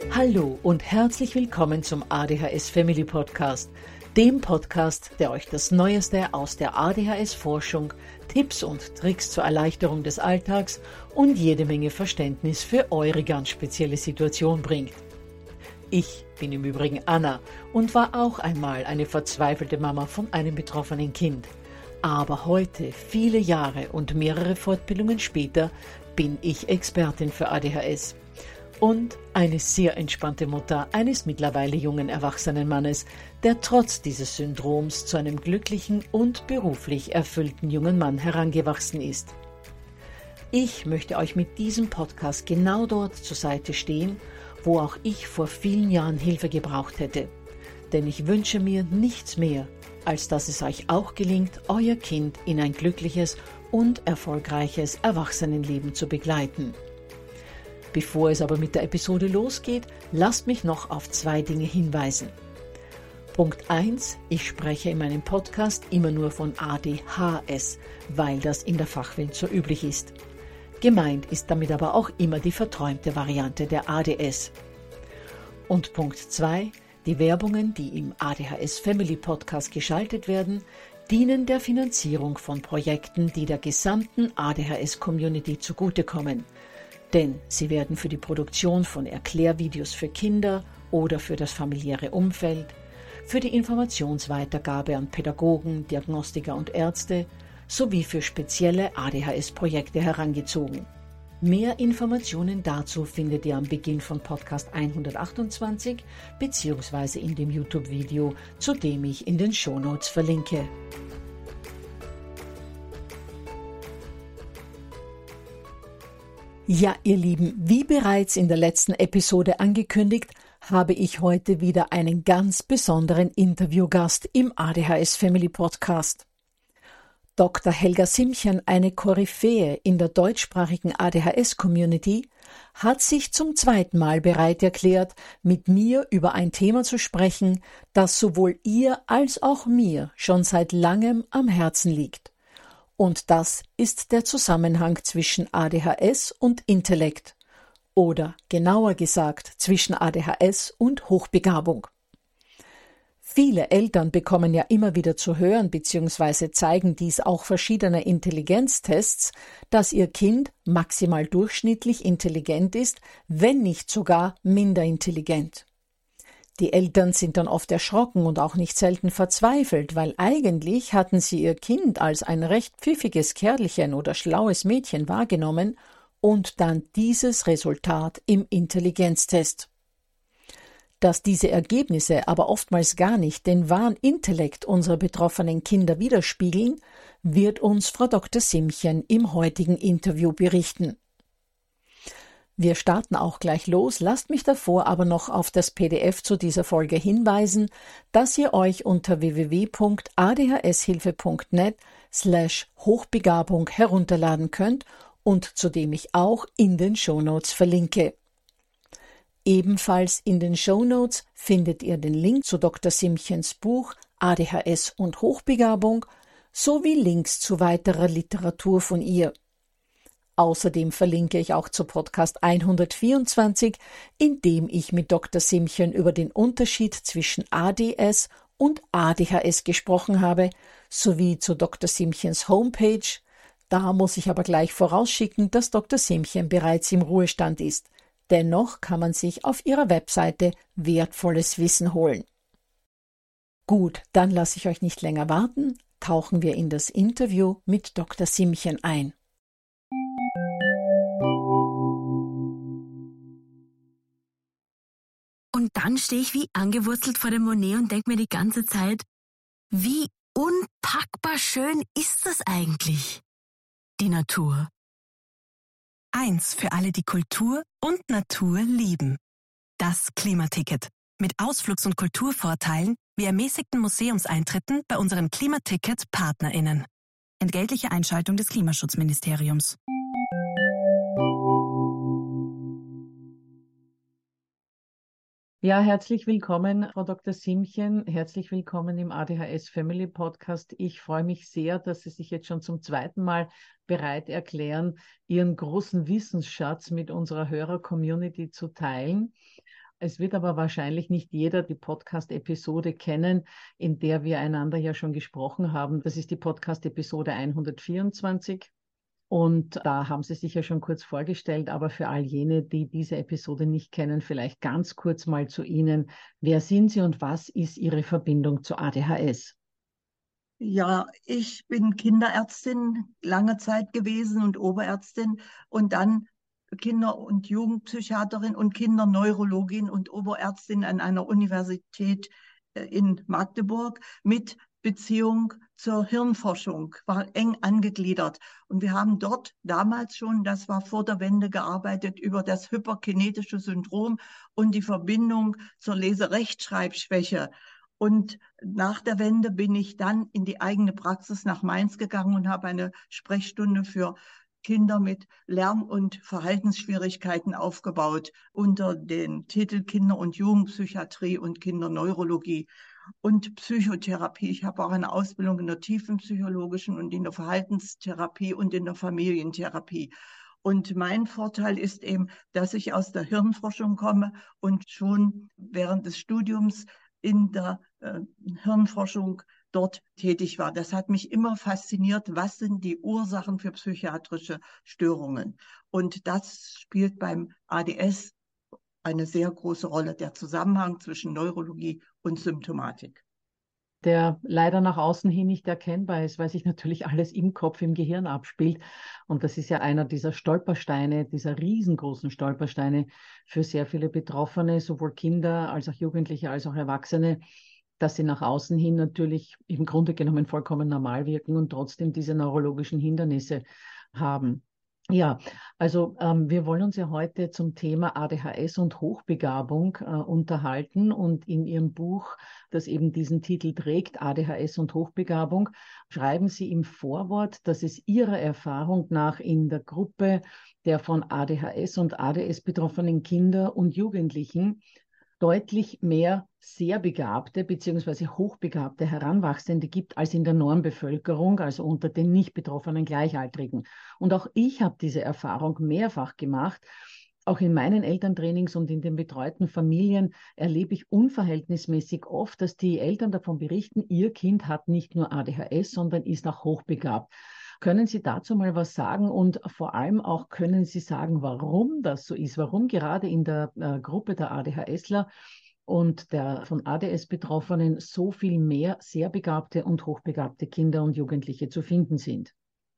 Hallo und herzlich willkommen zum ADHS Family Podcast, dem Podcast, der euch das Neueste aus der ADHS-Forschung, Tipps und Tricks zur Erleichterung des Alltags und jede Menge Verständnis für eure ganz spezielle Situation bringt. Ich bin im Übrigen Anna und war auch einmal eine verzweifelte Mama von einem betroffenen Kind. Aber heute, viele Jahre und mehrere Fortbildungen später, bin ich Expertin für ADHS. Und eine sehr entspannte Mutter eines mittlerweile jungen erwachsenen Mannes, der trotz dieses Syndroms zu einem glücklichen und beruflich erfüllten jungen Mann herangewachsen ist. Ich möchte euch mit diesem Podcast genau dort zur Seite stehen, wo auch ich vor vielen Jahren Hilfe gebraucht hätte. Denn ich wünsche mir nichts mehr, als dass es euch auch gelingt, euer Kind in ein glückliches und erfolgreiches Erwachsenenleben zu begleiten. Bevor es aber mit der Episode losgeht, lasst mich noch auf 2 Dinge hinweisen. Punkt 1. Ich spreche in meinem Podcast immer nur von ADHS, weil das in der Fachwelt so üblich ist. Gemeint ist damit aber auch immer die verträumte Variante der ADS. Und Punkt 2. Die Werbungen, die im ADHS Family Podcast geschaltet werden, dienen der Finanzierung von Projekten, die der gesamten ADHS-Community zugutekommen. Denn sie werden für die Produktion von Erklärvideos für Kinder oder für das familiäre Umfeld, für die Informationsweitergabe an Pädagogen, Diagnostiker und Ärzte sowie für spezielle ADHS-Projekte herangezogen. Mehr Informationen dazu findet ihr am Beginn von Podcast 128 bzw. in dem YouTube-Video, zu dem ich in den Shownotes verlinke. Ja, ihr Lieben, wie bereits in der letzten Episode angekündigt, habe ich heute wieder einen ganz besonderen Interviewgast im ADHS Family Podcast. Dr. Helga Simchen, eine Koryphäe in der deutschsprachigen ADHS-Community, hat sich zum 2. Mal bereit erklärt, mit mir über ein Thema zu sprechen, das sowohl ihr als auch mir schon seit langem am Herzen liegt. Und das ist der Zusammenhang zwischen ADHS und Intellekt. Oder genauer gesagt zwischen ADHS und Hochbegabung. Viele Eltern bekommen ja immer wieder zu hören bzw. zeigen dies auch verschiedene Intelligenztests, dass ihr Kind maximal durchschnittlich intelligent ist, wenn nicht sogar minder intelligent. Die Eltern sind dann oft erschrocken und auch nicht selten verzweifelt, weil eigentlich hatten sie ihr Kind als ein recht pfiffiges Kerlchen oder schlaues Mädchen wahrgenommen und dann dieses Resultat im Intelligenztest. Dass diese Ergebnisse aber oftmals gar nicht den wahren Intellekt unserer betroffenen Kinder widerspiegeln, wird uns Frau Dr. Simchen im heutigen Interview berichten. Wir starten auch gleich los, lasst mich davor aber noch auf das PDF zu dieser Folge hinweisen, das ihr euch unter www.adhshilfe.net/Hochbegabung herunterladen könnt und zu dem ich auch in den Shownotes verlinke. Ebenfalls in den Shownotes findet ihr den Link zu Dr. Simchens Buch ADHS und Hochbegabung sowie Links zu weiterer Literatur von ihr. Außerdem verlinke ich auch zu Podcast 124, in dem ich mit Dr. Simchen über den Unterschied zwischen ADS und ADHS gesprochen habe, sowie zu Dr. Simchens Homepage. Da muss ich aber gleich vorausschicken, dass Dr. Simchen bereits im Ruhestand ist. Dennoch kann man sich auf ihrer Webseite wertvolles Wissen holen. Gut, dann lasse ich euch nicht länger warten, tauchen wir in das Interview mit Dr. Simchen ein. Und dann stehe ich wie angewurzelt vor dem Monet und denke mir die ganze Zeit, wie unpackbar schön ist das eigentlich, die Natur. Eins für alle, die Kultur und Natur lieben. Das Klimaticket. Mit Ausflugs- und Kulturvorteilen wie ermäßigten Museumseintritten bei unseren Klimaticket-PartnerInnen. Entgeltliche Einschaltung des Klimaschutzministeriums. Ja, herzlich willkommen, Frau Dr. Simchen. Herzlich willkommen im ADHS Family Podcast. Ich freue mich sehr, dass Sie sich jetzt schon zum 2. Mal bereit erklären, Ihren großen Wissensschatz mit unserer Hörer-Community zu teilen. Es wird aber wahrscheinlich nicht jeder die Podcast-Episode kennen, in der wir einander ja schon gesprochen haben. Das ist die Podcast-Episode 124. Und da haben Sie sich ja schon kurz vorgestellt, aber für all jene, die diese Episode nicht kennen, vielleicht ganz kurz mal zu Ihnen. Wer sind Sie und was ist Ihre Verbindung zu ADHS? Ja, ich bin Kinderärztin lange Zeit gewesen und Oberärztin und dann Kinder- und Jugendpsychiaterin und Kinderneurologin und Oberärztin an einer Universität in Magdeburg mit Beziehung zur Hirnforschung, war eng angegliedert. Und wir haben dort damals schon, das war vor der Wende, gearbeitet über das hyperkinetische Syndrom und die Verbindung zur Leserechtschreibschwäche. Und nach der Wende bin ich dann in die eigene Praxis nach Mainz gegangen und habe eine Sprechstunde für Kinder mit Lern- und Verhaltensschwierigkeiten aufgebaut unter den Titel Kinder- und Jugendpsychiatrie und Kinderneurologie und Psychotherapie. Ich habe auch eine Ausbildung in der tiefenpsychologischen und in der Verhaltenstherapie und in der Familientherapie. Und mein Vorteil ist eben, dass ich aus der Hirnforschung komme und schon während des Studiums in der Hirnforschung dort tätig war. Das hat mich immer fasziniert. Was sind die Ursachen für psychiatrische Störungen? Und das spielt beim ADS eine sehr große Rolle, der Zusammenhang zwischen Neurologie und Symptomatik. Der leider nach außen hin nicht erkennbar ist, weil sich natürlich alles im Kopf, im Gehirn abspielt. Und das ist ja einer dieser Stolpersteine, dieser riesengroßen Stolpersteine für sehr viele Betroffene, sowohl Kinder als auch Jugendliche als auch Erwachsene, dass sie nach außen hin natürlich im Grunde genommen vollkommen normal wirken und trotzdem diese neurologischen Hindernisse haben. Ja, also wir wollen uns ja heute zum Thema ADHS und Hochbegabung unterhalten, und in Ihrem Buch, das eben diesen Titel trägt, ADHS und Hochbegabung, schreiben Sie im Vorwort, dass es Ihrer Erfahrung nach in der Gruppe der von ADHS und ADS betroffenen Kinder und Jugendlichen deutlich mehr sehr begabte bzw. hochbegabte Heranwachsende gibt als in der Normbevölkerung, also unter den nicht betroffenen Gleichaltrigen. Und auch ich habe diese Erfahrung mehrfach gemacht. Auch in meinen Elterntrainings und in den betreuten Familien erlebe ich unverhältnismäßig oft, dass die Eltern davon berichten, ihr Kind hat nicht nur ADHS, sondern ist auch hochbegabt. Können Sie dazu mal was sagen, und vor allem auch können Sie sagen, warum das so ist, warum gerade in der Gruppe der ADHSler und der von ADS Betroffenen so viel mehr sehr begabte und hochbegabte Kinder und Jugendliche zu finden sind?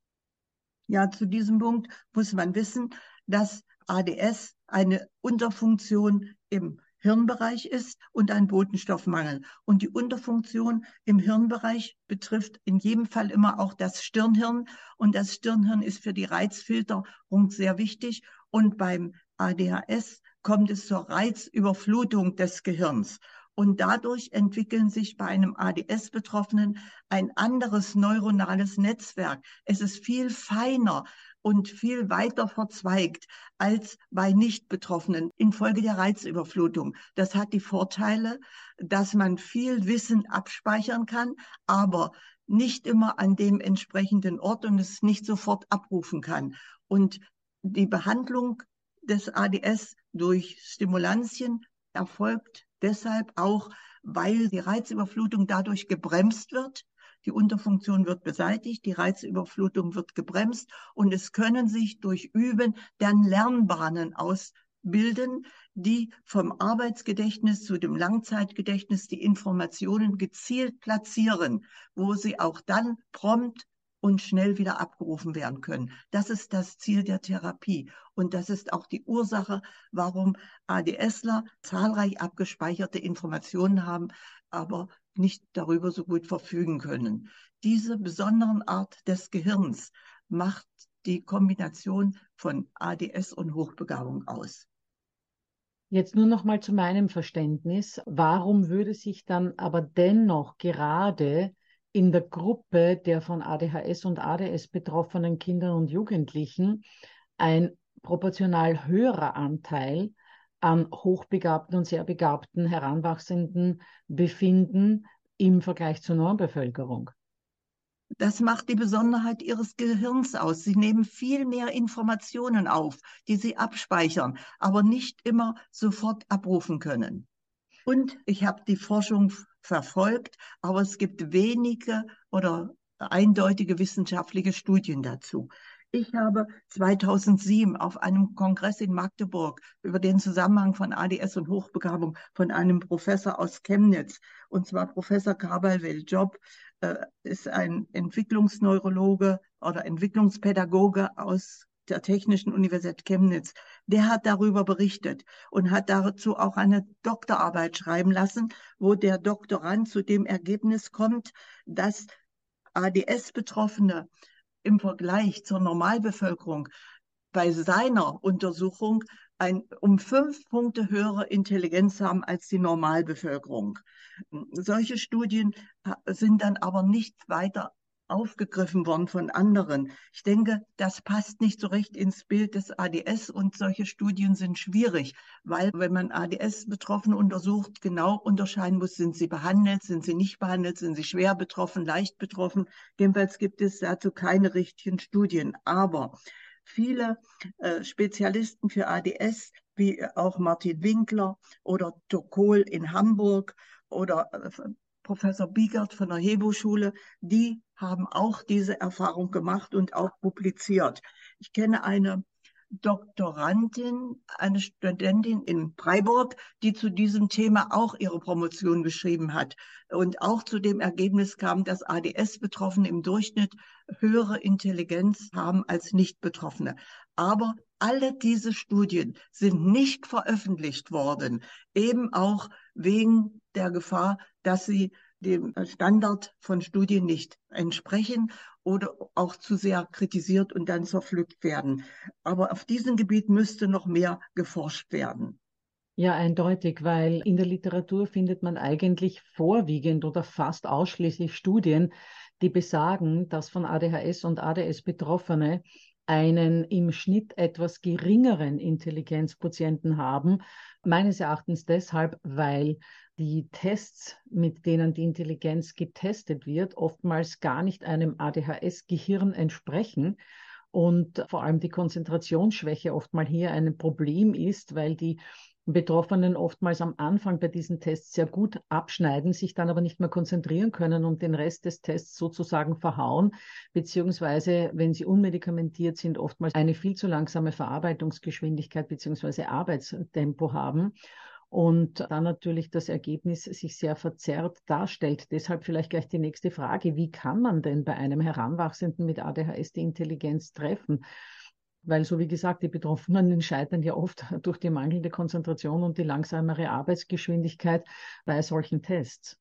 Ja, zu diesem Punkt muss man wissen, dass ADS eine Unterfunktion im Hirnbereich ist und ein Botenstoffmangel. Und die Unterfunktion im Hirnbereich betrifft in jedem Fall immer auch das Stirnhirn. Und das Stirnhirn ist für die Reizfilterung sehr wichtig. Und beim ADHS kommt es zur Reizüberflutung des Gehirns. Und dadurch entwickeln sich bei einem ADS-Betroffenen ein anderes neuronales Netzwerk. Es ist viel feiner und viel weiter verzweigt als bei Nicht-Betroffenen infolge der Reizüberflutung. Das hat die Vorteile, dass man viel Wissen abspeichern kann, aber nicht immer an dem entsprechenden Ort und es nicht sofort abrufen kann. Und die Behandlung des ADS durch Stimulantien erfolgt deshalb auch, weil die Reizüberflutung dadurch gebremst wird. Die Unterfunktion wird beseitigt, die Reizüberflutung wird gebremst und es können sich durch Üben dann Lernbahnen ausbilden, die vom Arbeitsgedächtnis zu dem Langzeitgedächtnis die Informationen gezielt platzieren, wo sie auch dann prompt und schnell wieder abgerufen werden können. Das ist das Ziel der Therapie. Und das ist auch die Ursache, warum ADSler zahlreich abgespeicherte Informationen haben, aber nicht darüber so gut verfügen können. Diese besonderen Art des Gehirns macht die Kombination von ADS und Hochbegabung aus. Jetzt nur noch mal zu meinem Verständnis. Warum würde sich dann aber dennoch gerade in der Gruppe der von ADHS und ADS betroffenen Kinder und Jugendlichen ein proportional höherer Anteil an hochbegabten und sehr begabten Heranwachsenden befinden im Vergleich zur Normbevölkerung? Das macht die Besonderheit ihres Gehirns aus. Sie nehmen viel mehr Informationen auf, die sie abspeichern, aber nicht immer sofort abrufen können. Und ich habe die Forschung verfolgt, aber es gibt wenige oder eindeutige wissenschaftliche Studien dazu. Ich habe 2007 auf einem Kongress in Magdeburg über den Zusammenhang von ADS und Hochbegabung von einem Professor aus Chemnitz, und zwar Professor Kabalwel-Job, ist ein Entwicklungsneurologe oder Entwicklungspädagoge aus der Technischen Universität Chemnitz. Der hat darüber berichtet und hat dazu auch eine Doktorarbeit schreiben lassen, wo der Doktorand zu dem Ergebnis kommt, dass ADS-Betroffene im Vergleich zur Normalbevölkerung bei seiner Untersuchung um 5 Punkte höhere Intelligenz haben als die Normalbevölkerung. Solche Studien sind dann aber nicht weiter aufgegriffen worden von anderen. Ich denke, das passt nicht so recht ins Bild des ADS und solche Studien sind schwierig, weil wenn man ADS-Betroffene untersucht, genau unterscheiden muss, sind sie behandelt, sind sie nicht behandelt, sind sie schwer betroffen, leicht betroffen. Jedenfalls gibt es dazu keine richtigen Studien. Aber viele Spezialisten für ADS, wie auch Martin Winkler oder Tokol in Hamburg oder Professor Biegert von der Hebo-Schule, die haben auch diese Erfahrung gemacht und auch publiziert. Ich kenne eine Doktorandin, eine Studentin in Freiburg, die zu diesem Thema auch ihre Promotion geschrieben hat und auch zu dem Ergebnis kam, dass ADS-Betroffene im Durchschnitt höhere Intelligenz haben als Nicht-Betroffene. Aber alle diese Studien sind nicht veröffentlicht worden, eben auch wegen der Gefahr, dass sie dem Standard von Studien nicht entsprechen oder auch zu sehr kritisiert und dann zerpflückt werden. Aber auf diesem Gebiet müsste noch mehr geforscht werden. Ja, eindeutig, weil in der Literatur findet man eigentlich vorwiegend oder fast ausschließlich Studien, die besagen, dass von ADHS und ADS Betroffene einen im Schnitt etwas geringeren Intelligenzquotienten haben. Meines Erachtens deshalb, weil die Tests, mit denen die Intelligenz getestet wird, oftmals gar nicht einem ADHS-Gehirn entsprechen. Und vor allem die Konzentrationsschwäche oftmals hier ein Problem ist, weil die Betroffenen oftmals am Anfang bei diesen Tests sehr gut abschneiden, sich dann aber nicht mehr konzentrieren können und den Rest des Tests sozusagen verhauen, beziehungsweise, wenn sie unmedikamentiert sind, oftmals eine viel zu langsame Verarbeitungsgeschwindigkeit beziehungsweise Arbeitstempo haben. Und dann natürlich das Ergebnis sich sehr verzerrt darstellt. Deshalb vielleicht gleich die nächste Frage. Wie kann man denn bei einem Heranwachsenden mit ADHS die Intelligenz treffen? Weil, so wie gesagt, die Betroffenen scheitern ja oft durch die mangelnde Konzentration und die langsamere Arbeitsgeschwindigkeit bei solchen Tests.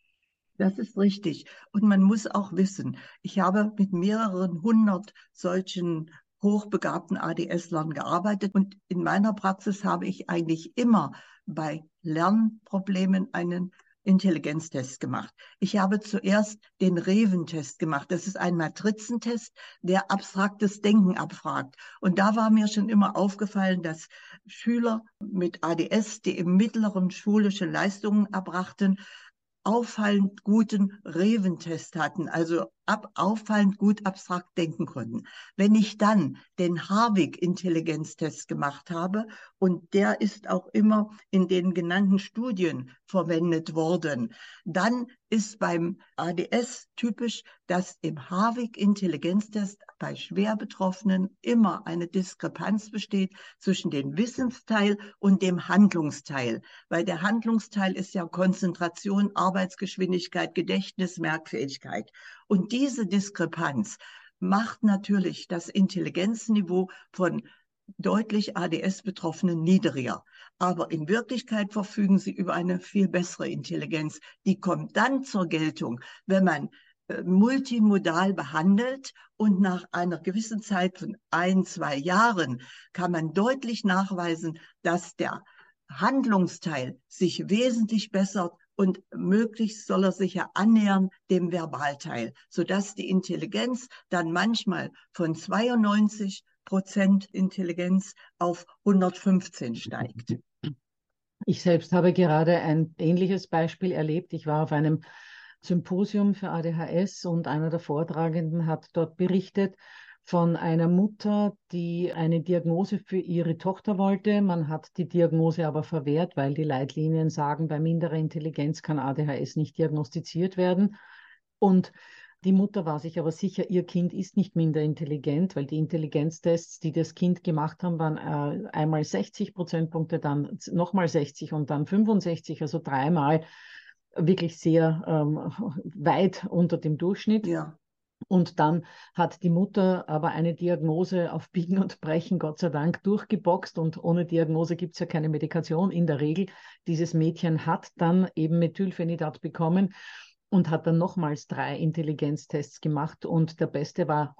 Das ist richtig. Und man muss auch wissen, ich habe mit mehreren hundert solchen hochbegabten ADS-Lern gearbeitet und in meiner Praxis habe ich eigentlich immer bei Lernproblemen einen Intelligenztest gemacht. Ich habe zuerst den Reven-Test gemacht. Das ist ein Matrizentest, der abstraktes Denken abfragt. Und da war mir schon immer aufgefallen, dass Schüler mit ADS, die im mittleren schulische Leistungen erbrachten, auffallend guten Reven-Test hatten, also auffallend gut abstrakt denken konnten. Wenn ich dann den Harvig-Intelligenztest gemacht habe, und der ist auch immer in den genannten Studien verwendet worden, dann ist beim ADS typisch, dass im Harvig-Intelligenztest bei Schwerbetroffenen immer eine Diskrepanz besteht zwischen dem Wissensteil und dem Handlungsteil, weil der Handlungsteil ist ja Konzentration, Arbeitsgeschwindigkeit, Gedächtnis, Merkfähigkeit. Und diese Diskrepanz macht natürlich das Intelligenzniveau von deutlich ADS-Betroffenen niedriger. Aber in Wirklichkeit verfügen sie über eine viel bessere Intelligenz. Die kommt dann zur Geltung, wenn man multimodal behandelt und nach einer gewissen Zeit von 1, 2 Jahren kann man deutlich nachweisen, dass der Handlungsteil sich wesentlich bessert und möglichst soll er sich ja annähern dem Verbalteil, sodass die Intelligenz dann manchmal von 92% Intelligenz auf 115 steigt. Ich selbst habe gerade ein ähnliches Beispiel erlebt. Ich war auf einem Symposium für ADHS und einer der Vortragenden hat dort berichtet von einer Mutter, die eine Diagnose für ihre Tochter wollte. Man hat die Diagnose aber verwehrt, weil die Leitlinien sagen, bei minderer Intelligenz kann ADHS nicht diagnostiziert werden. Und die Mutter war sich aber sicher, ihr Kind ist nicht minder intelligent, weil die Intelligenztests, die das Kind gemacht haben, waren einmal 60 Prozentpunkte, dann nochmal 60 und dann 65, also dreimal wirklich sehr weit unter dem Durchschnitt. Ja. Und dann hat die Mutter aber eine Diagnose auf Biegen und Brechen, Gott sei Dank, durchgeboxt. Und ohne Diagnose gibt es ja keine Medikation in der Regel. Dieses Mädchen hat dann eben Methylphenidat bekommen und hat dann nochmals 3 Intelligenztests gemacht und der beste war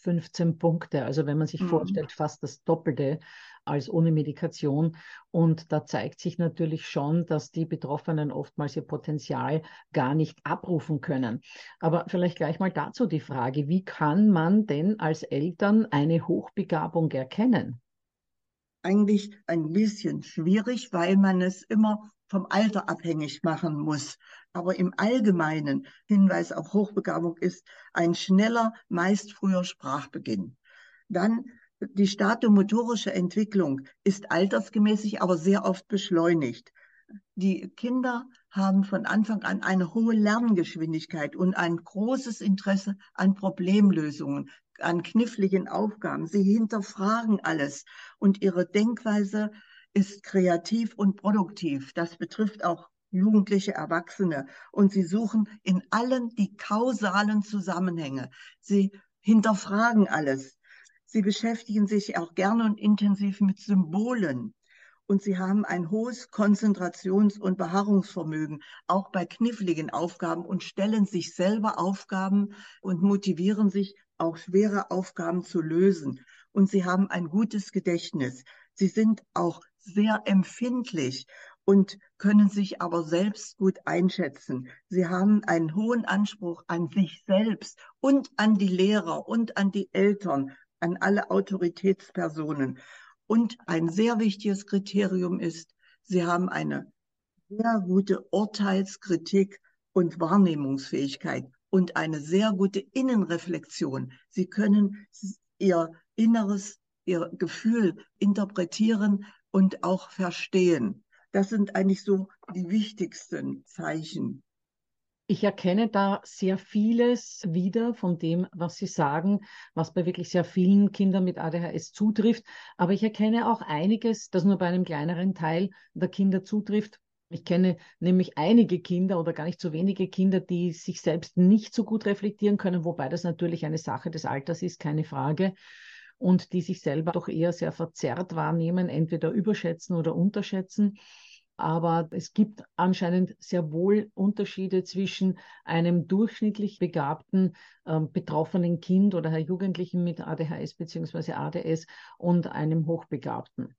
115 Punkte. Also wenn man sich vorstellt, fast das Doppelte als ohne Medikation. Und da zeigt sich natürlich schon, dass die Betroffenen oftmals ihr Potenzial gar nicht abrufen können. Aber vielleicht gleich mal dazu die Frage, wie kann man denn als Eltern eine Hochbegabung erkennen? Eigentlich ein bisschen schwierig, weil man es immer vom Alter abhängig machen muss. Aber im Allgemeinen, Hinweis auf Hochbegabung ist ein schneller, meist früher Sprachbeginn. Dann die statomotorische Entwicklung ist altersgemäß, aber sehr oft beschleunigt. Die Kinder haben von Anfang an eine hohe Lerngeschwindigkeit und ein großes Interesse an Problemlösungen, an kniffligen Aufgaben. Sie hinterfragen alles und ihre Denkweise ist kreativ und produktiv. Das betrifft auch jugendliche Erwachsene. Und sie suchen in allen die kausalen Zusammenhänge. Sie hinterfragen alles. Sie beschäftigen sich auch gerne und intensiv mit Symbolen. Und sie haben ein hohes Konzentrations- und Beharrungsvermögen, auch bei kniffligen Aufgaben und stellen sich selber Aufgaben und motivieren sich, auch schwere Aufgaben zu lösen. Und sie haben ein gutes Gedächtnis. Sie sind auch sehr empfindlich und können sich aber selbst gut einschätzen. Sie haben einen hohen Anspruch an sich selbst und an die Lehrer und an die Eltern, an alle Autoritätspersonen. Und ein sehr wichtiges Kriterium ist, sie haben eine sehr gute Urteilskritik und Wahrnehmungsfähigkeit und eine sehr gute Innenreflexion. Sie können ihr Inneres, ihr Gefühl interpretieren und auch verstehen. Das sind eigentlich so die wichtigsten Zeichen. Ich erkenne da sehr vieles wieder von dem, was Sie sagen, was bei wirklich sehr vielen Kindern mit ADHS zutrifft. Aber ich erkenne auch einiges, das nur bei einem kleineren Teil der Kinder zutrifft. Ich kenne nämlich einige Kinder oder gar nicht so wenige Kinder, die sich selbst nicht so gut reflektieren können, wobei das natürlich eine Sache des Alters ist, keine Frage. Und die sich selber doch eher sehr verzerrt wahrnehmen, entweder überschätzen oder unterschätzen. Aber es gibt anscheinend sehr wohl Unterschiede zwischen einem durchschnittlich begabten betroffenen Kind oder Jugendlichen mit ADHS bzw. ADS und einem Hochbegabten.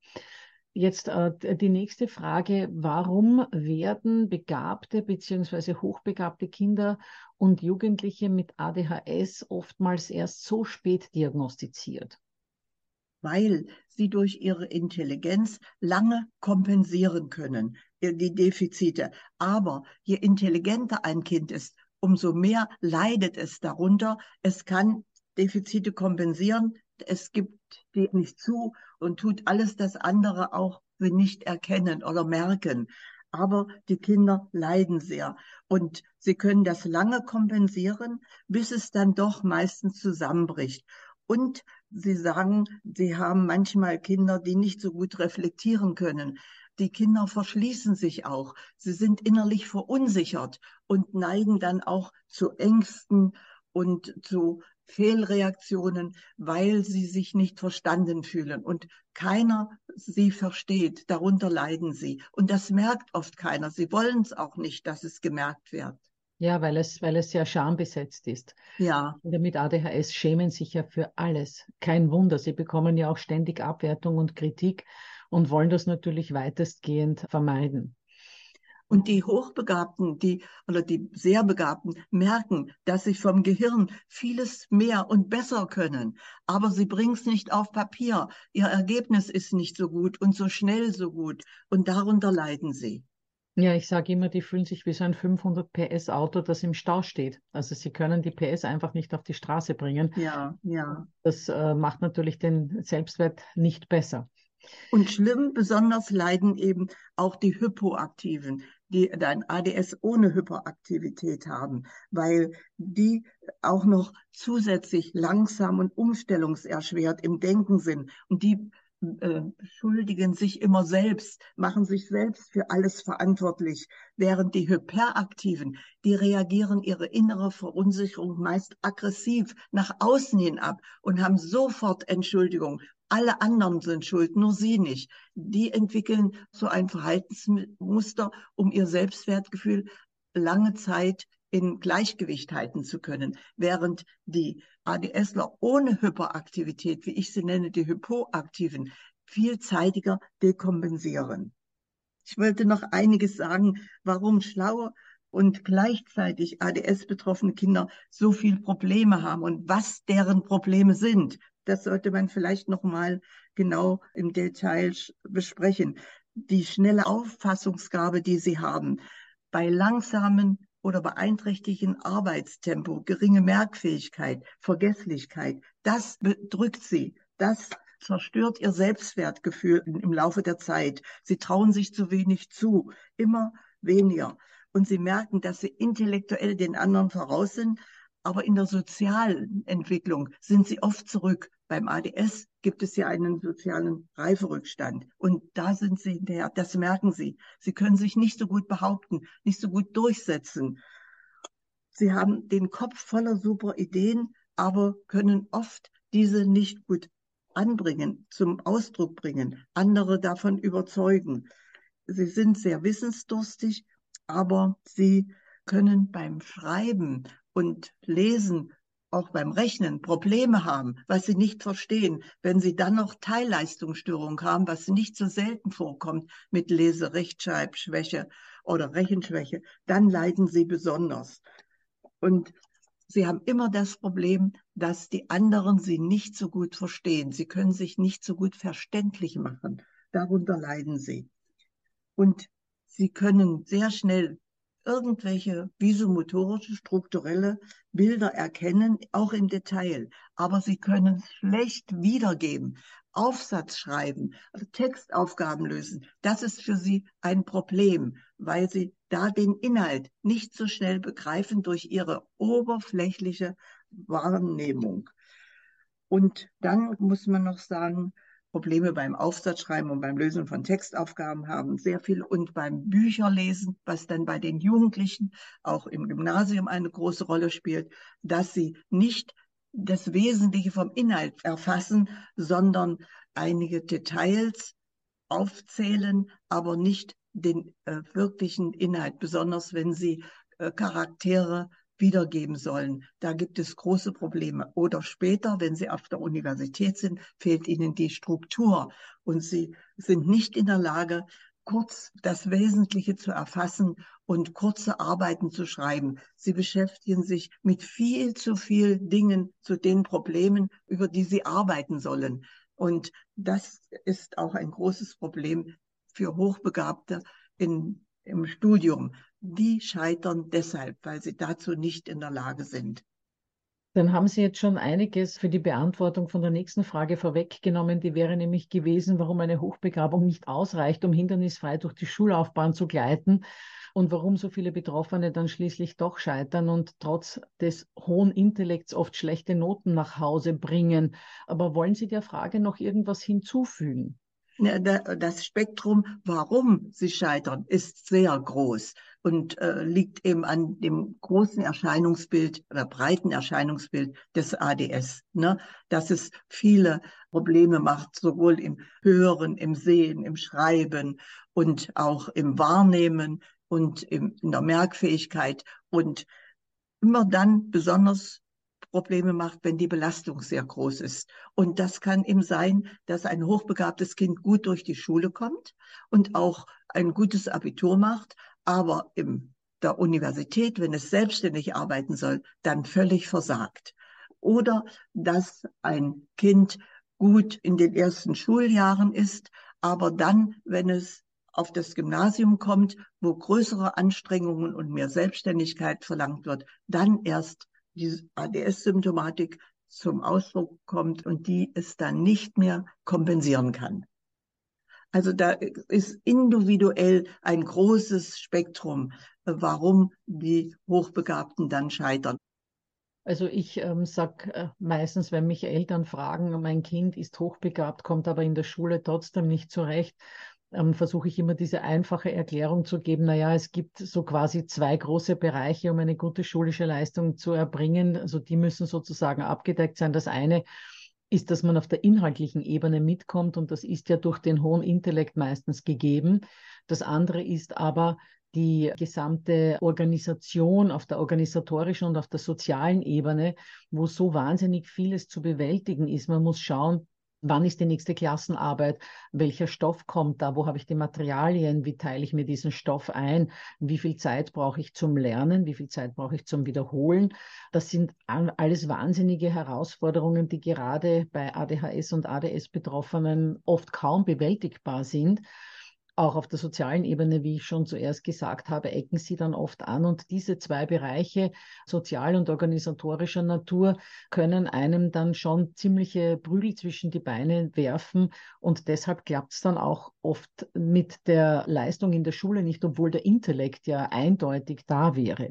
Jetzt die nächste Frage, warum werden begabte bzw. hochbegabte Kinder und Jugendliche mit ADHS oftmals erst so spät diagnostiziert? Weil sie durch ihre Intelligenz lange kompensieren können, die Defizite. Aber je intelligenter ein Kind ist, umso mehr leidet es darunter. Es kann Defizite kompensieren, es gibt die nicht zu und tut alles das andere auch für nicht erkennen oder merken. Aber die Kinder leiden sehr und sie können das lange kompensieren, bis es dann doch meistens zusammenbricht. Und Sie sagen, Sie haben manchmal Kinder, die nicht so gut reflektieren können. Die Kinder verschließen sich auch. Sie sind innerlich verunsichert und neigen dann auch zu Ängsten und zu Fehlreaktionen, weil sie sich nicht verstanden fühlen und keiner sie versteht. Darunter leiden sie. Und das merkt oft keiner. Sie wollen es auch nicht, dass es gemerkt wird. Ja, weil es sehr schambesetzt ist. Ja. Kinder mit ADHS schämen sich ja für alles. Kein Wunder, sie bekommen ja auch ständig Abwertung und Kritik und wollen das natürlich weitestgehend vermeiden. Und die Hochbegabten, die sehr Begabten merken, dass sie vom Gehirn vieles mehr und besser können. Aber sie bringen es nicht auf Papier. Ihr Ergebnis ist nicht so gut und so schnell so gut. Und darunter leiden sie. Ja, ich sage immer, die fühlen sich wie so ein 500 PS Auto, das im Stau steht. Also sie können die PS einfach nicht auf die Straße bringen. Ja, ja. Das macht natürlich den Selbstwert nicht besser. Und schlimm, besonders leiden eben auch die Hypoaktiven, die ein ADS ohne Hyperaktivität haben, weil die auch noch zusätzlich langsam und umstellungserschwert im Denken sind. Und die beschuldigen sich immer selbst, machen sich selbst für alles verantwortlich, während die Hyperaktiven, die reagieren ihre innere Verunsicherung meist aggressiv nach außen hin ab und haben sofort Entschuldigung. Alle anderen sind schuld, nur sie nicht. Die entwickeln so ein Verhaltensmuster, um ihr Selbstwertgefühl lange Zeit in Gleichgewicht halten zu können, während die ADSler ohne Hyperaktivität, wie ich sie nenne, die Hypoaktiven, viel zeitiger dekompensieren. Ich wollte noch einiges sagen, warum schlaue und gleichzeitig ADS-betroffene Kinder so viele Probleme haben und was deren Probleme sind. Das sollte man vielleicht noch mal genau im Detail besprechen. Die schnelle Auffassungsgabe, die sie haben, bei langsamen oder beeinträchtigten Arbeitstempo, geringe Merkfähigkeit, Vergesslichkeit, das bedrückt sie. Das zerstört ihr Selbstwertgefühl im Laufe der Zeit. Sie trauen sich zu wenig zu, immer weniger. Und sie merken, dass sie intellektuell den anderen voraus sind, aber in der sozialen Entwicklung sind sie oft zurück. Beim ADS gibt es ja einen sozialen Reiferückstand. Und da sind sie hinterher, das merken sie. Sie können sich nicht so gut behaupten, nicht so gut durchsetzen. Sie haben den Kopf voller super Ideen, aber können oft diese nicht gut anbringen, zum Ausdruck bringen, andere davon überzeugen. Sie sind sehr wissensdurstig, aber sie können beim Schreiben und Lesen, auch beim Rechnen, Probleme haben, was sie nicht verstehen. Wenn sie dann noch Teilleistungsstörung haben, was nicht so selten vorkommt mit Leserechtschreibschwäche oder Rechenschwäche, dann leiden sie besonders. Und sie haben immer das Problem, dass die anderen sie nicht so gut verstehen. Sie können sich nicht so gut verständlich machen. Darunter leiden sie. Und sie können sehr schnell irgendwelche visomotorische, strukturelle Bilder erkennen, auch im Detail. Aber sie können es schlecht wiedergeben. Aufsatz schreiben, also Textaufgaben lösen, das ist für sie ein Problem, weil sie da den Inhalt nicht so schnell begreifen durch ihre oberflächliche Wahrnehmung. Und dann muss man noch sagen, Probleme beim Aufsatzschreiben und beim Lösen von Textaufgaben haben sehr viel und beim Bücherlesen, was dann bei den Jugendlichen auch im Gymnasium eine große Rolle spielt, dass sie nicht das Wesentliche vom Inhalt erfassen, sondern einige Details aufzählen, aber nicht den wirklichen Inhalt, besonders wenn sie Charaktere wiedergeben sollen. Da gibt es große Probleme. Oder später, wenn sie auf der Universität sind, fehlt ihnen die Struktur und sie sind nicht in der Lage, kurz das Wesentliche zu erfassen und kurze Arbeiten zu schreiben. Sie beschäftigen sich mit viel zu vielen Dingen, zu den Problemen, über die sie arbeiten sollen. Und das ist auch ein großes Problem für Hochbegabte im Studium. Die scheitern deshalb, weil sie dazu nicht in der Lage sind. Dann haben Sie jetzt schon einiges für die Beantwortung von der nächsten Frage vorweggenommen. Die wäre nämlich gewesen, warum eine Hochbegabung nicht ausreicht, um hindernisfrei durch die Schullaufbahn zu gleiten und warum so viele Betroffene dann schließlich doch scheitern und trotz des hohen Intellekts oft schlechte Noten nach Hause bringen. Aber wollen Sie der Frage noch irgendwas hinzufügen? Das Spektrum, warum sie scheitern, ist sehr groß und liegt eben an dem großen Erscheinungsbild oder breiten Erscheinungsbild des ADS, ne? Dass es viele Probleme macht, sowohl im Hören, im Sehen, im Schreiben und auch im Wahrnehmen und in der Merkfähigkeit und immer dann besonders Probleme macht, wenn die Belastung sehr groß ist. Und das kann eben sein, dass ein hochbegabtes Kind gut durch die Schule kommt und auch ein gutes Abitur macht, aber in der Universität, wenn es selbstständig arbeiten soll, dann völlig versagt. Oder dass ein Kind gut in den ersten Schuljahren ist, aber dann, wenn es auf das Gymnasium kommt, wo größere Anstrengungen und mehr Selbstständigkeit verlangt wird, dann erst die ADS-Symptomatik zum Ausdruck kommt und die es dann nicht mehr kompensieren kann. Also da ist individuell ein großes Spektrum, warum die Hochbegabten dann scheitern. Also ich sage meistens, wenn mich Eltern fragen, mein Kind ist hochbegabt, kommt aber in der Schule trotzdem nicht zurecht, versuche ich immer diese einfache Erklärung zu geben. Naja, es gibt so quasi zwei große Bereiche, um eine gute schulische Leistung zu erbringen. Also die müssen sozusagen abgedeckt sein. Das eine ist, dass man auf der inhaltlichen Ebene mitkommt und das ist ja durch den hohen Intellekt meistens gegeben. Das andere ist aber die gesamte Organisation auf der organisatorischen und auf der sozialen Ebene, wo so wahnsinnig vieles zu bewältigen ist. Man muss schauen, wann ist die nächste Klassenarbeit, welcher Stoff kommt da, wo habe ich die Materialien, wie teile ich mir diesen Stoff ein, wie viel Zeit brauche ich zum Lernen, wie viel Zeit brauche ich zum Wiederholen. Das sind alles wahnsinnige Herausforderungen, die gerade bei ADHS und ADS-Betroffenen oft kaum bewältigbar sind. Auch auf der sozialen Ebene, wie ich schon zuerst gesagt habe, ecken sie dann oft an. Und diese zwei Bereiche, sozial und organisatorischer Natur, können einem dann schon ziemliche Prügel zwischen die Beine werfen. Und deshalb klappt es dann auch oft mit der Leistung in der Schule nicht, obwohl der Intellekt ja eindeutig da wäre.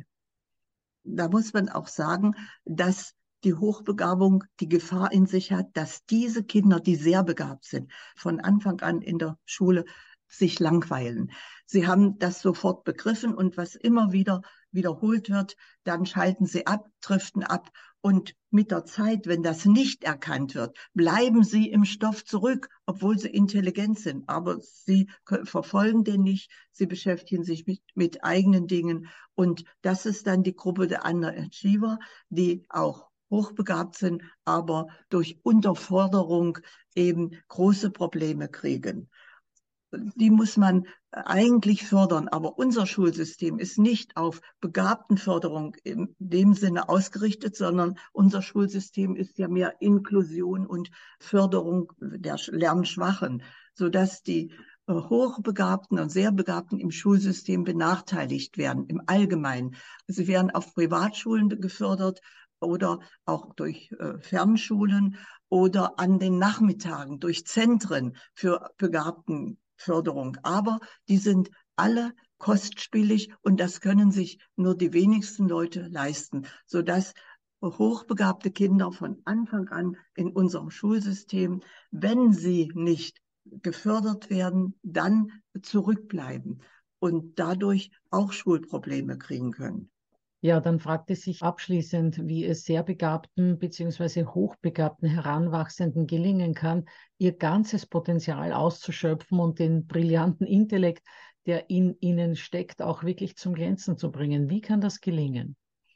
Da muss man auch sagen, dass die Hochbegabung die Gefahr in sich hat, dass diese Kinder, die sehr begabt sind, von Anfang an in der Schule sich langweilen. Sie haben das sofort begriffen und was immer wieder wiederholt wird, dann schalten sie ab, driften ab und mit der Zeit, wenn das nicht erkannt wird, bleiben sie im Stoff zurück, obwohl sie intelligent sind, aber sie verfolgen den nicht, sie beschäftigen sich mit eigenen Dingen und das ist dann die Gruppe der Underachiever, die auch hochbegabt sind, aber durch Unterforderung eben große Probleme kriegen. Die muss man eigentlich fördern, aber unser Schulsystem ist nicht auf Begabtenförderung in dem Sinne ausgerichtet, sondern unser Schulsystem ist ja mehr Inklusion und Förderung der Lernschwachen, sodass die Hochbegabten und sehr Begabten im Schulsystem benachteiligt werden, im Allgemeinen. Sie werden auf Privatschulen gefördert oder auch durch Fernschulen oder an den Nachmittagen durch Zentren für Begabtenförderung. Aber die sind alle kostspielig und das können sich nur die wenigsten Leute leisten, sodass hochbegabte Kinder von Anfang an in unserem Schulsystem, wenn sie nicht gefördert werden, dann zurückbleiben und dadurch auch Schulprobleme kriegen können. Ja, dann fragt es sich abschließend, wie es sehr begabten bzw. hochbegabten Heranwachsenden gelingen kann, ihr ganzes Potenzial auszuschöpfen und den brillanten Intellekt, der in ihnen steckt, auch wirklich zum Glänzen zu bringen. Wie kann das gelingen?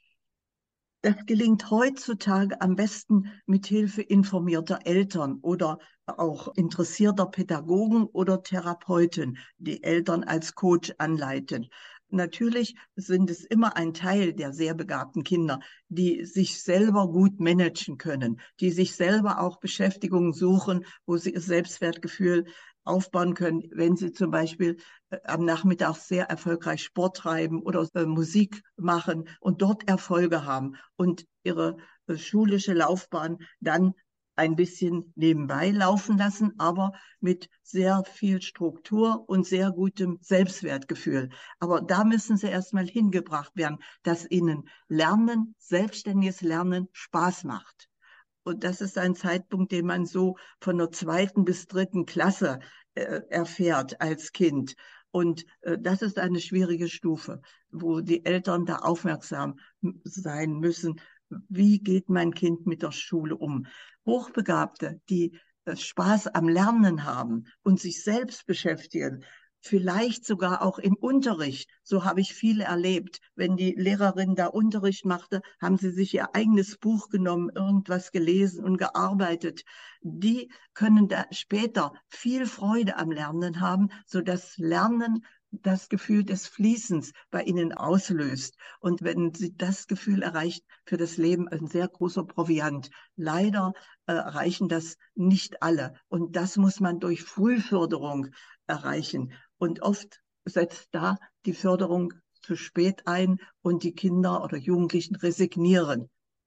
Das gelingt heutzutage am besten mit Hilfe informierter Eltern oder auch interessierter Pädagogen oder Therapeuten, die Eltern als Coach anleiten. Natürlich sind es immer ein Teil der sehr begabten Kinder, die sich selber gut managen können, die sich selber auch Beschäftigungen suchen, wo sie ihr Selbstwertgefühl aufbauen können, wenn sie zum Beispiel am Nachmittag sehr erfolgreich Sport treiben oder Musik machen und dort Erfolge haben und ihre schulische Laufbahn dann ein bisschen nebenbei laufen lassen, aber mit sehr viel Struktur und sehr gutem Selbstwertgefühl. Aber da müssen sie erstmal hingebracht werden, dass ihnen Lernen, selbstständiges Lernen Spaß macht. Und das ist ein Zeitpunkt, den man so von der 2. bis 3. Klasse erfährt als Kind. Und das ist eine schwierige Stufe, wo die Eltern da aufmerksam sein müssen. Wie geht mein Kind mit der Schule um? Hochbegabte, die Spaß am Lernen haben und sich selbst beschäftigen, vielleicht sogar auch im Unterricht. So habe ich viele erlebt. Wenn die Lehrerin da Unterricht machte, haben sie sich ihr eigenes Buch genommen, irgendwas gelesen und gearbeitet. Die können da später viel Freude am Lernen haben, sodass Lernen das Gefühl des Fließens bei ihnen auslöst. Und wenn sie das Gefühl erreicht, für das Leben ein sehr großer Proviant. Leider erreichen das nicht alle. Und das muss man durch Frühförderung erreichen. Und oft setzt da die Förderung zu spät ein und die Kinder oder Jugendlichen resignieren.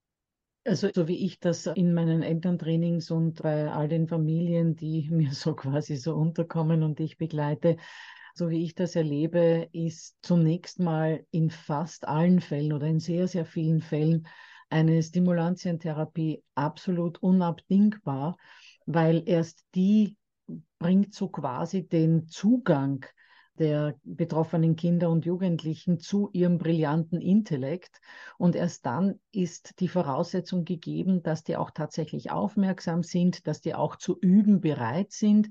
Also so wie ich das in meinen Elterntrainings und bei all den Familien, die mir so quasi so unterkommen und ich begleite, so wie ich das erlebe, ist zunächst mal in fast allen Fällen oder in sehr, sehr vielen Fällen eine Stimulantientherapie absolut unabdingbar, weil erst die bringt so quasi den Zugang der betroffenen Kinder und Jugendlichen zu ihrem brillanten Intellekt. Und erst dann ist die Voraussetzung gegeben, dass die auch tatsächlich aufmerksam sind, dass die auch zu üben bereit sind.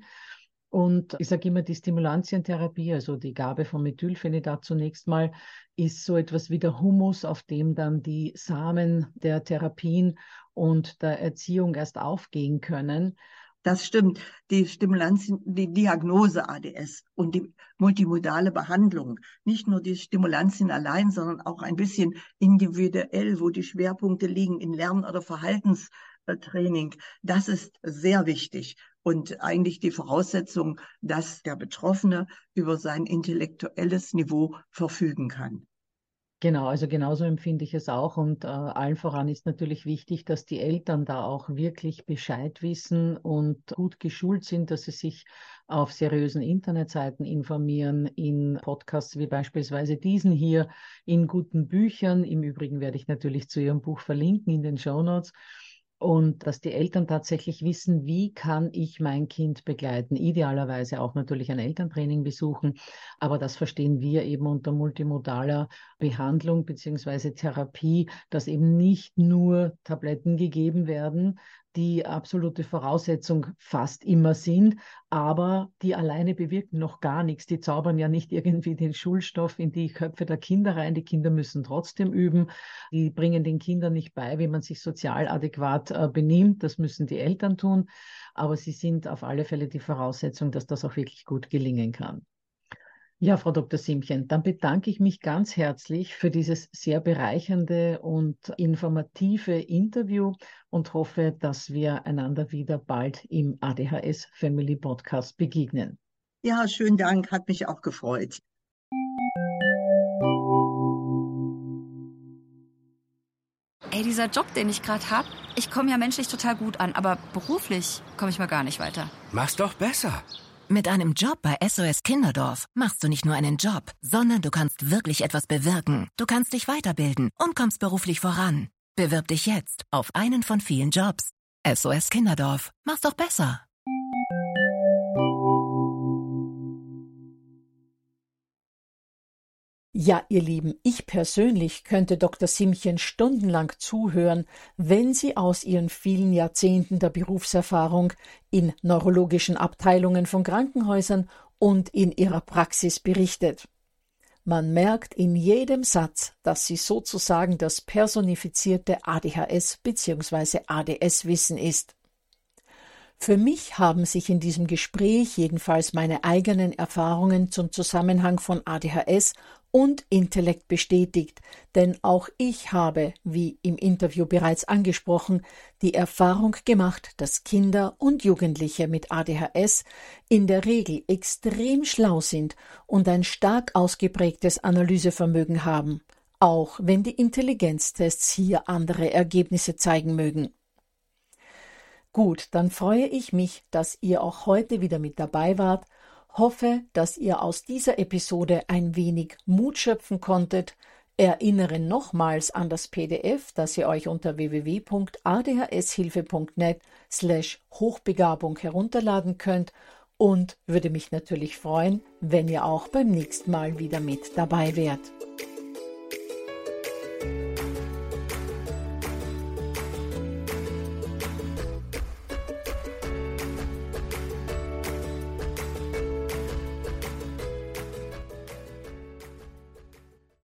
Und ich sage immer, die Stimulantientherapie, also die Gabe von Methylphenidat zunächst mal, ist so etwas wie der Humus, auf dem dann die Samen der Therapien und der Erziehung erst aufgehen können. Das stimmt. Die Stimulantien, die Diagnose ADS und die multimodale Behandlung, nicht nur die Stimulantien allein, sondern auch ein bisschen individuell, wo die Schwerpunkte liegen in Lern- oder Verhaltenstraining, das ist sehr wichtig und eigentlich die Voraussetzung, dass der Betroffene über sein intellektuelles Niveau verfügen kann. Genau, also genauso empfinde ich es auch. Und allen voran ist natürlich wichtig, dass die Eltern da auch wirklich Bescheid wissen und gut geschult sind, dass sie sich auf seriösen Internetseiten informieren, in Podcasts wie beispielsweise diesen hier, in guten Büchern. Im Übrigen werde ich natürlich zu Ihrem Buch verlinken in den Shownotes. Und dass die Eltern tatsächlich wissen, wie kann ich mein Kind begleiten, idealerweise auch natürlich ein Elterntraining besuchen, aber das verstehen wir eben unter multimodaler Behandlung beziehungsweise Therapie, dass eben nicht nur Tabletten gegeben werden, die absolute Voraussetzung fast immer sind, aber die alleine bewirken noch gar nichts. Die zaubern ja nicht irgendwie den Schulstoff in die Köpfe der Kinder rein. Die Kinder müssen trotzdem üben. Die bringen den Kindern nicht bei, wie man sich sozial adäquat benimmt. Das müssen die Eltern tun. Aber sie sind auf alle Fälle die Voraussetzung, dass das auch wirklich gut gelingen kann. Ja, Frau Dr. Simchen, dann bedanke ich mich ganz herzlich für dieses sehr bereichernde und informative Interview und hoffe, dass wir einander wieder bald im ADHS Family Podcast begegnen. Ja, schönen Dank, hat mich auch gefreut. Ey, dieser Job, den ich gerade habe, ich komme ja menschlich total gut an, aber beruflich komme ich mal gar nicht weiter. Mach's doch besser. Mit einem Job bei SOS Kinderdorf machst du nicht nur einen Job, sondern du kannst wirklich etwas bewirken. Du kannst dich weiterbilden und kommst beruflich voran. Bewirb dich jetzt auf einen von vielen Jobs. SOS Kinderdorf. Mach's doch besser. Ja, ihr Lieben, ich persönlich könnte Dr. Simchen stundenlang zuhören, wenn sie aus ihren vielen Jahrzehnten der Berufserfahrung in neurologischen Abteilungen von Krankenhäusern und in ihrer Praxis berichtet. Man merkt in jedem Satz, dass sie sozusagen das personifizierte ADHS bzw. ADS-Wissen ist. Für mich haben sich in diesem Gespräch jedenfalls meine eigenen Erfahrungen zum Zusammenhang von ADHS und Intellekt bestätigt, denn auch ich habe, wie im Interview bereits angesprochen, die Erfahrung gemacht, dass Kinder und Jugendliche mit ADHS in der Regel extrem schlau sind und ein stark ausgeprägtes Analysevermögen haben, auch wenn die Intelligenztests hier andere Ergebnisse zeigen mögen. Gut, dann freue ich mich, dass ihr auch heute wieder mit dabei wart. Hoffe, dass ihr aus dieser Episode ein wenig Mut schöpfen konntet. Erinnere nochmals an das PDF, das ihr euch unter www.adhshilfe.net/Hochbegabung herunterladen könnt und würde mich natürlich freuen, wenn ihr auch beim nächsten Mal wieder mit dabei wärt.